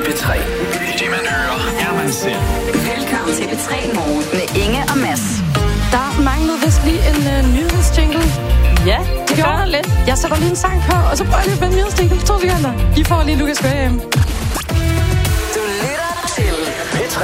P3. Det man hører, er man selv. Velkommen til P3 Morgen med Inge og Mads. Der manglede vist lige en nyhedsjingle. Ja, det gør der lidt. Jeg sætter lige en sang på, og så prøver jeg lige at finde nyhedsjingle på 2 sekunder. I får lige Lucas Graham. Du lytter til P3.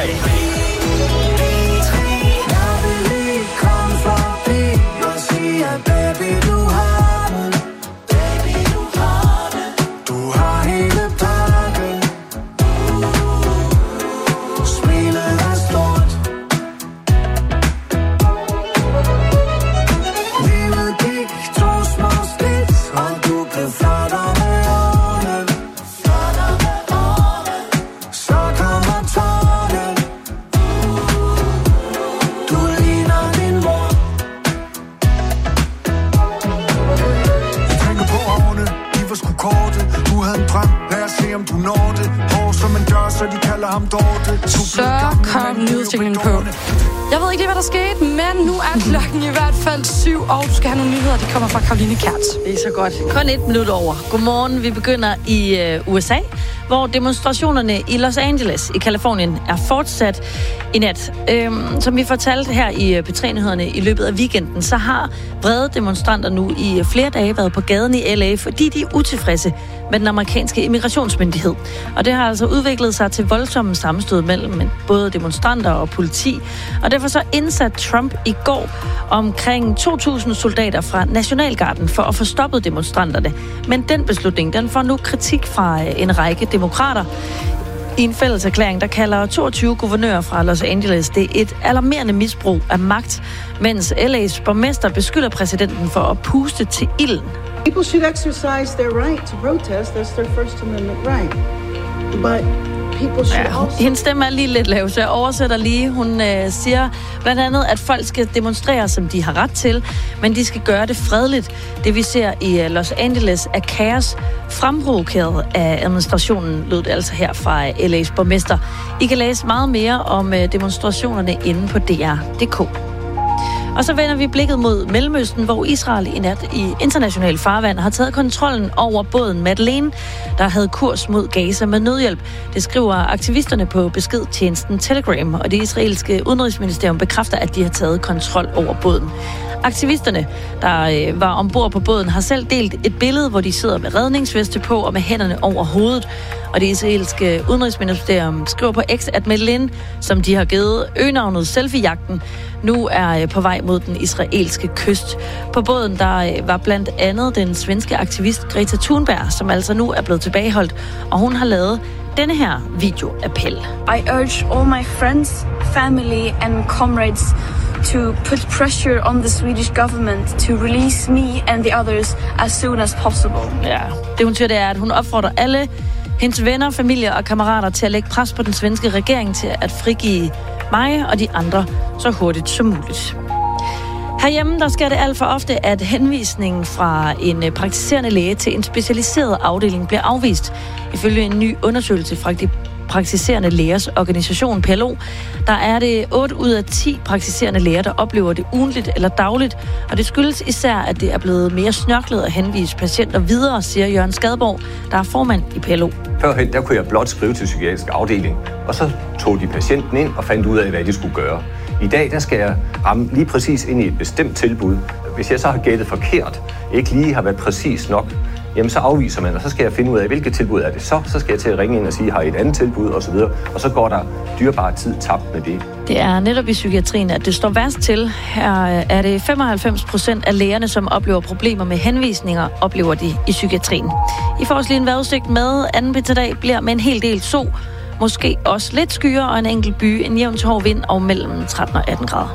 Så kom nyhedsjinglen på. Jeg ved ikke lige, hvad der skete, men nu er klokken i hvert fald 7, og du skal have nogle nyheder, de kommer fra Caroline Kjært. Det er så godt. Kun 1 minut over. Godmorgen. Vi begynder i USA, hvor demonstrationerne i Los Angeles i Kalifornien er fortsat i nat. Som vi fortalte her i P3-nyhederne i løbet af weekenden, så har vrede demonstranter nu i flere dage været på gaden i LA, fordi de er utilfredse med den amerikanske immigrationsmyndighed. Og det har altså udviklet sig til voldsomme sammenstød mellem både demonstranter og politi. Og derfor så indsatte Trump i går omkring 2.000 soldater fra Nationalgarden for at få stoppet demonstranterne. Men den beslutning, den får nu kritik fra en række demokrater. I en fælles erklæring, der kalder 22 guvernører fra Los Angeles det et alarmerende misbrug af magt, mens LA's borgmester beskylder præsidenten for at puste til ilden. People should exercise their right to protest. That's their First Amendment right. But people should also... Hendes stemme er lige lidt lav, så jeg oversætter lige. Hun siger blandt andet, at folk skal demonstrere, som de har ret til, men de skal gøre det fredeligt. Det vi ser i Los Angeles er kaos fremprovokeret af administrationen, lød det altså her fra LA's borgmester. I kan læse meget mere om demonstrationerne inde på DR.dk. Og så vender vi blikket mod Mellemøsten, hvor Israel i nat i international farvand har taget kontrollen over båden Madeleine, der havde kurs mod Gaza med nødhjælp. Det skriver aktivisterne på beskedtjenesten Telegram, og det israelske udenrigsministerium bekræfter, at de har taget kontrol over båden. Aktivisterne, der var ombord på båden, har selv delt et billede, hvor de sidder med redningsveste på og med hænderne over hovedet. Og det israelske udenrigsministerium skriver på X, at Madeleine, som de har givet øgenavnet Selfie-jagten, nu er på vej mod den israelske kyst. På båden der var blandt andet den svenske aktivist Greta Thunberg, som altså nu er blevet tilbageholdt, og hun har lavet denne her videoappel. I urge all my friends, family and comrades to put pressure on the Swedish government to release me and the others as soon as possible. Ja, det hun siger, det er, at hun opfordrer alle hendes venner, familie og kammerater til at lægge pres på den svenske regering til at frigive mig og de andre så hurtigt som muligt. Herhjemme, der sker det alt for ofte, at henvisningen fra en praktiserende læge til en specialiseret afdeling bliver afvist. Ifølge en ny undersøgelse fra de praktiserende lægers organisation PLO, der er det 8 ud af 10 praktiserende læger, der oplever det ugentligt eller dagligt, og det skyldes især, at det er blevet mere snørklet at henvise patienter videre, siger Jørgen Skadborg, der er formand i PLO. Førhen, der kunne jeg blot skrive til psykiatrisk afdeling, og så tog de patienten ind og fandt ud af, hvad de skulle gøre. I dag, der skal jeg ramme lige præcis ind i et bestemt tilbud. Hvis jeg så har gættet forkert, ikke lige har været præcis nok, jamen så afviser man, og så skal jeg finde ud af, hvilket tilbud er det så. Så skal jeg til at ringe ind og sige, har I et andet tilbud, osv. Og så går der dyrebar tid tabt med det. Det er netop i psykiatrien, at det står værst til. Her er det 95% af lægerne, som oplever problemer med henvisninger, oplever de i psykiatrien. I får også lige en vejrudsigt med. Anden P3 bliver med en hel del sol. Måske også lidt skyer og en enkelt by, en jævn til hård vind og mellem 13 og 18 grader.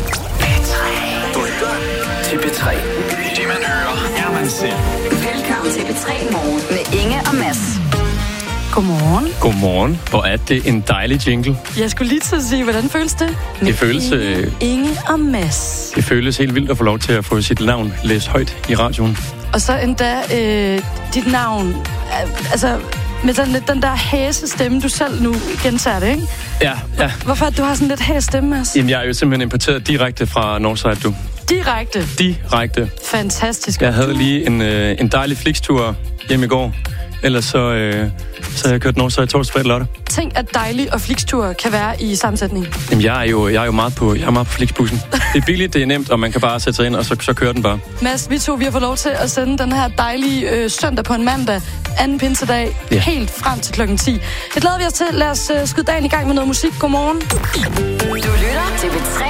Du lytter til P3. Det man hører, er man selv. Velkommen til P3 Morgen med Inge og Mads. Godmorgen. Godmorgen. Hvor er det en dejlig jingle. Jeg skulle lige til at sige, hvordan føles det? Det føles... Inge og Mads. Det føles helt vildt at få lov til at få sit navn læst højt i radioen. Og så endda dit navn... Altså... med sådan lidt den der hæse stemme, du selv nu gentager det, ikke? Ja. Hvorfor at du har sådan lidt hæse stemme, Mads? Jamen, jeg er jo simpelthen importeret direkte fra Northside, du. Direkte. Fantastisk. Jeg havde lige en dejlig flikstur hjem i går. Ellers så Så jeg kørte Northside torsdag lørdag. Tænk, at dejlig og Flixtur kan være i sammensætning. Jamen, jeg er jo meget på Flixbussen. Det er billigt, det er nemt, og man kan bare sætte sig ind, og så kører den bare. Mads, vi har fået lov til at sende den her dejlige søndag på en mandag, anden pinsedag, helt frem til klokken 10. Det glæder vi os til. Lad os skyde dagen i gang med noget musik. Godmorgen. Du lytter til B3.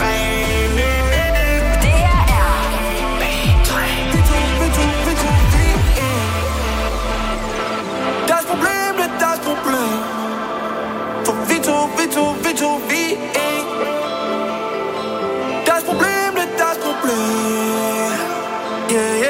Det her er B3. Deres problem. For vi to, vi er. Deres problem. Yeah.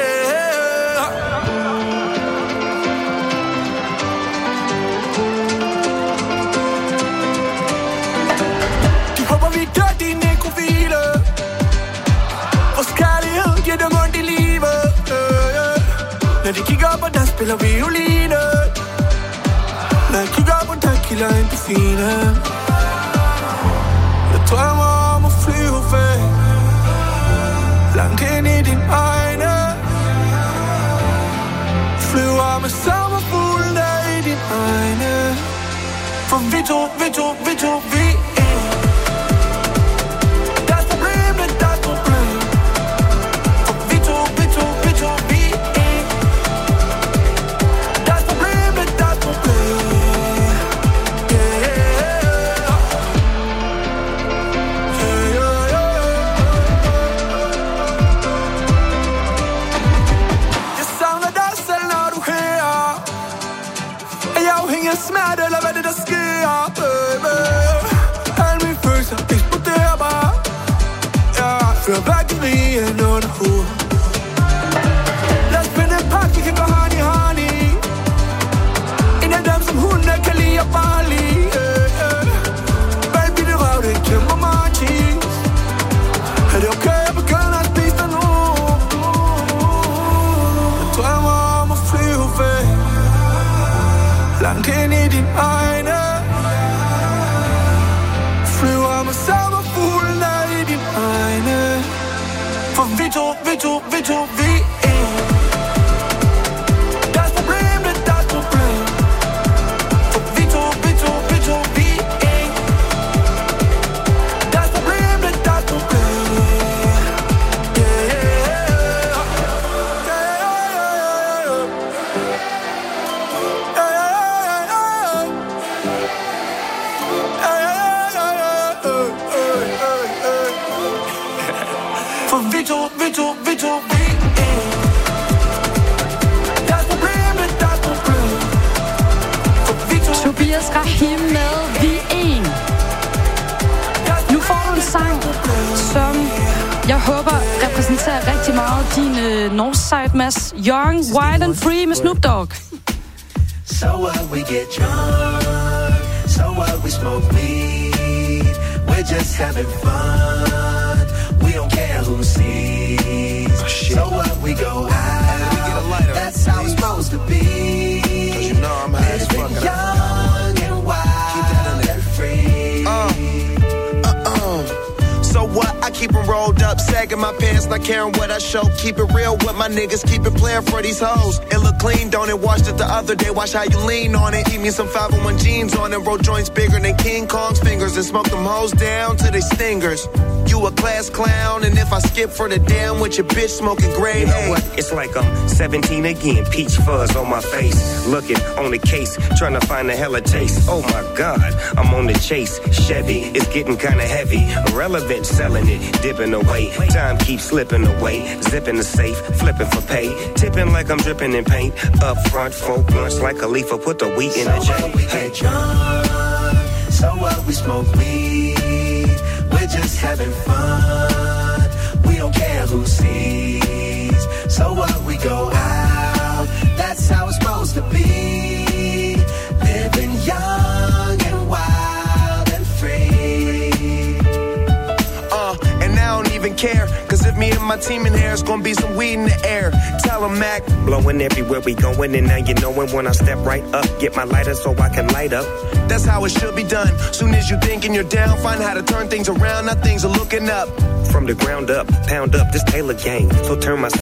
De håber vi gør de nekrofile. Vores kærlighed giver dem ondt i livet. Når de kigger op, og der spiller violine. Når jeg kigger op, og der kilder endorfine. Jeg drømmer om at flyve væk, langt ind i dine øjne. Flyver med sommerfuglen der i dine øjne. For vi to, vi er. Deres problem. For vi to, vi er. Deres problem. Smerte, eller hvad det der sker, baby. Alle mine følelser eksploderer bare. Jeg føler værkerien under huden. Lad os finde en pakke, vi kan gå hånd i hånd i. En af dem, som hunde kan lide at bare lide. Baby, det røv, det kæmper mig cheese. Er det okay, jeg begynder at spise dig nu? Jeg drømmer om at flyve væk, langt ind i dine øjne. Flyver med sommerfuglen der i dine øjne. For vi to, vi er. Deres problem. For vi to, vi er. Deres problem. For vi to, vi er. Deres problem. For vi to. Tobias Rahim med Vi En. Nu får du en sang, som jeg håber repræsenterer rigtig meget din Northside, Mads. Young, Wild and Free med Snoop Dogg. So what, we get drunk. So what, we smoke weed. We're just having fun. We don't care who sees. So what, we go out. That's how it's supposed to be. 'Cause you know I'm high as fuck. Young and wild and free. So what? I keep them rolled up, sagging my pants, not caring what I show. Keep it real with my niggas, keep it playing for these hoes. It look clean, don't it? Washed it the other day, watch how you lean on it. Eat me some 501 jeans on it, roll joints bigger than King Kong's fingers, and smoke them hoes down to they stingers. You a class clown, and if I skip for the damn with your bitch smoking grade You know what? It's like I'm 17 again, peach fuzz on my face. Looking on the case, trying to find a hella taste. Oh my God, I'm on the chase. Chevy, it's getting kinda heavy. Irrelevant, selling it, dipping away. Time keeps slipping away. Zipping the safe, flipping for pay. Tipping like I'm dripping in paint. Up front, folk blunts like a leaf, put the wheat in the So J. what, we get drunk. So what, we smoke weed. We're just having fun. We don't care who sees. So what, we go out. That's how it's supposed to be. Living young and wild and free. And I don't even care, 'cause if me and my team in here, it's gonna be some weed in the air. Tell 'em, Mac. Blowing everywhere we going, and now you knowin' when I step right up. Get my lighter so I can light up. That's how it should be done. Soon as you thinking you're down, find how to turn things around. Now things are looking up. From the ground up, pound up this Taylor gang. So turn my